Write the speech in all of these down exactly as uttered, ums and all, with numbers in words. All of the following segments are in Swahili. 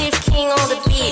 Chief King on the beat.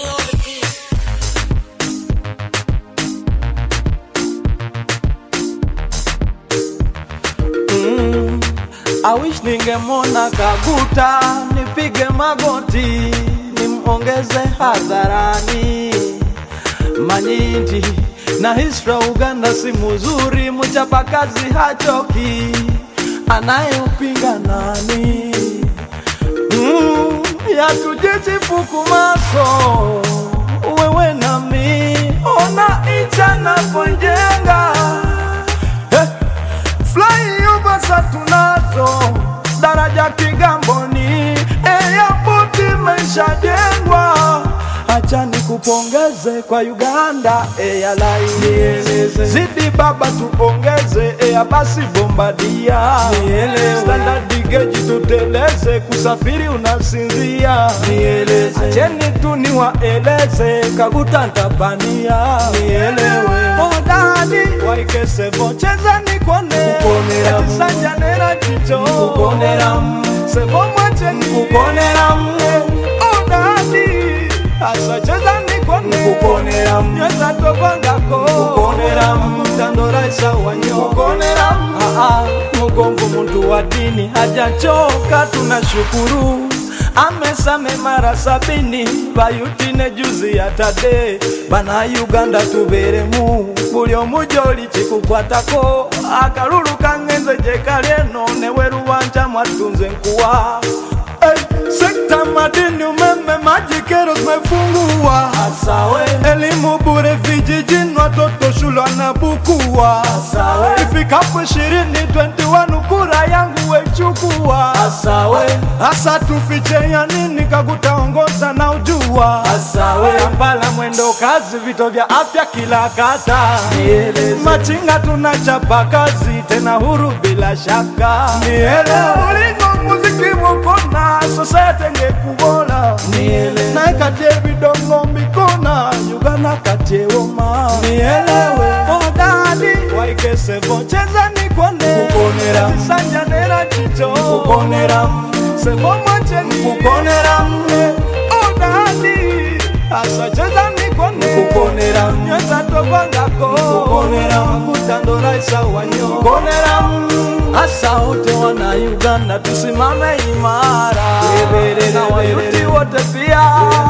Mm, I wish ningemona Kaguta, nipige magoti, nimongeze hadharani. Manyindi na hisra Uganda si mzuri, mchapa kazi hachoki, anayopinga nani? Mm, ya tujichifu kumaso, wewe na mi, ona icha na ponjenga. Hey, fly over Satunazo, daraja Kigamboni, airport imeshajengwa. Acha nikupongeze kwa Uganda Airlines, zidi baba tuongeze Air basi Bombardier, standard gauge tuteleze, kusafiri unasinzia. Acheni tu niwaeleze Kaguta ntapania. Oh daddy waike sevo cheza nikone, sanja nera chicho sevo mwacheni. Oh daddy asa cheza nikone, nyeza topangako mtandora isa wanyo. Mugomvu muntu wa dini hajachoka, tunashukuru amesame mara sabini. Bayutine juzi ya tade bana Uganda tuberemu, buli omujoli chikukwatako akalulu kangenze jekaleno neweru wanja mwatunze nkuwa. Hey, sekta madini umeme maji kero zimefungua. Asawe elimu bure vijijini, watoto shule wanabukua. Asawe ifikapo ishirini ishirini na moja kura yangu wechukua. Asawe asa tufiche ya nini, Kaguta ongoza na ujua. Asawe Kampala mwendo kazi, vito vya afya kila kata. Machinga tunachapa kazi, tena huru bila shaka. Ulingo muziki mukona, society ngekubola. Na katie bidongo mikona, Uganda katie woma. Oh daddy waike sevo cheza nikone, sanja nera chicho sevo mwacheni. Oh daddy asa cheza nikone, nyeza topangako mutandora isa wanyo. Asa wote wana Uganda tusimame imara, na wayuti wote pia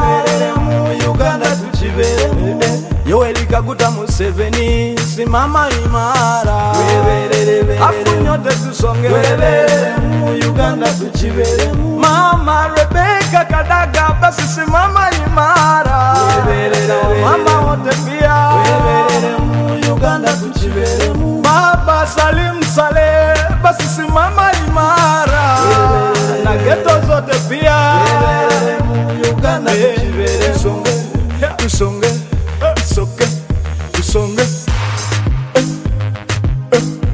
mu Uganda tuchibere. Yoweri Kaguta Museveni simama imara, afu nyote tusonge mu Uganda tuchibere. Mama Rebecca Kadaga basi simama imara, mama wote pia mu Uganda tuchibere. Baba Salim Saleh basi simama imara, na geto zote pia mu Uganda tuchibere. Tusonge, tusonge, tusonge, tusonge.